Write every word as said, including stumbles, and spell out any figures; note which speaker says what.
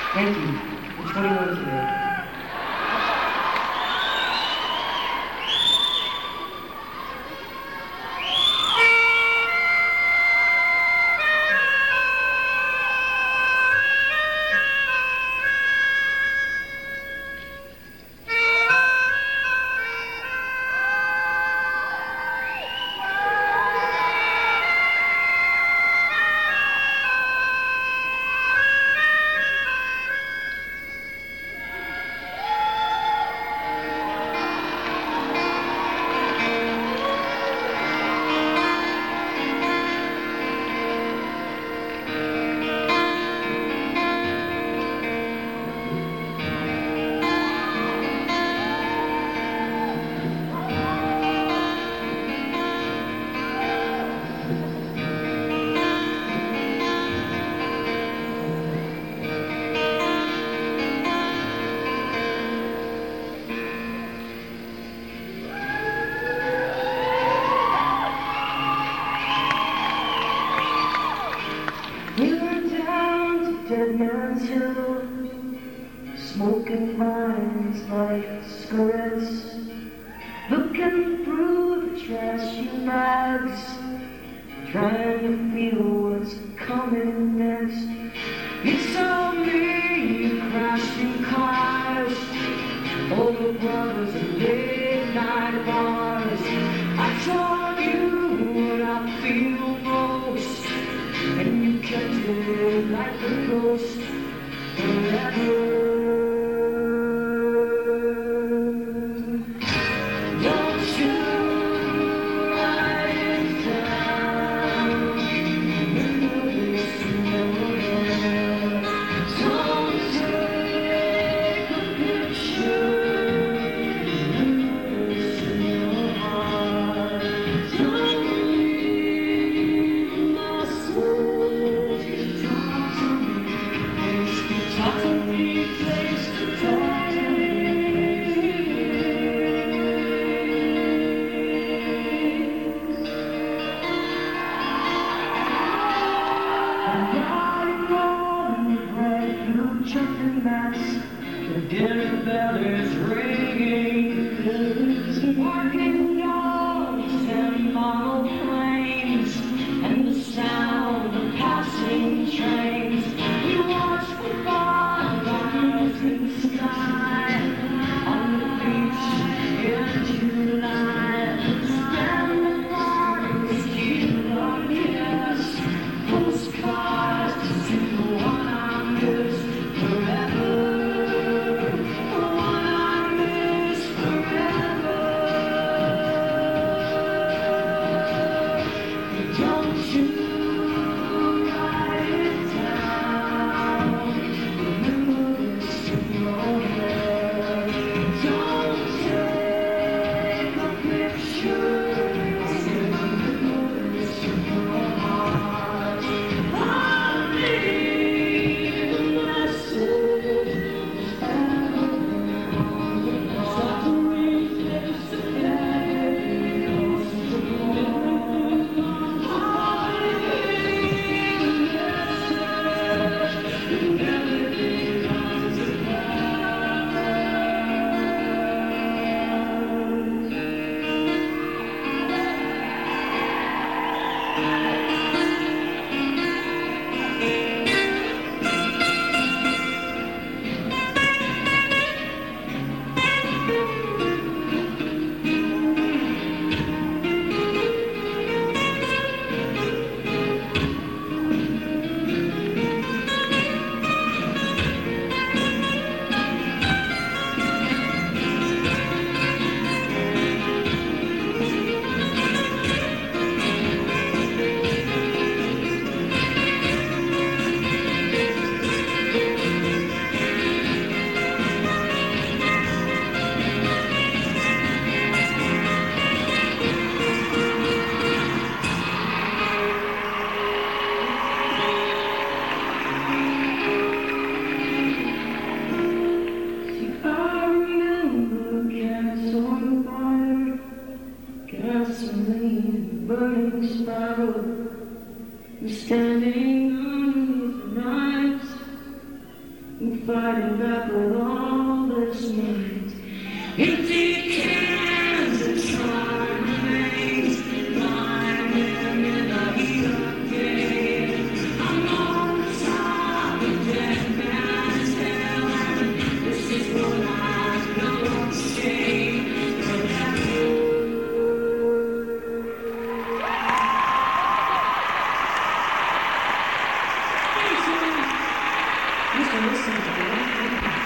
Speaker 1: Thank you. I'm twenty-one today. We went down to Dead Man's Hill, smoking pines like cigarettes, looking through the trashy mags, trying to feel what's coming next. You saw me crashing cars, older brothers and late night bars. I told you what I feel most, and you kept it like a ghost forever. Don't you write it down, remember this moment. Don't take a picture, remember this in your heart. Don't leave my soul. Talk to me, talk to me, please, talk to me. Jumping mats, the dinner bell is ringing, barking dogs and monoplanes, and the sound of passing trains. We watch the bonfires in the sky, on the beach in July. Spend the parties, keep on kiss, postcards to the one I miss. Burning spiral, I'm standing underneath the night. fighting back with all this might. Empty cans and charred remains, lying in the heat of day. I'm on the top of dead man's hill, and this is what I know to say. Mister Listen to the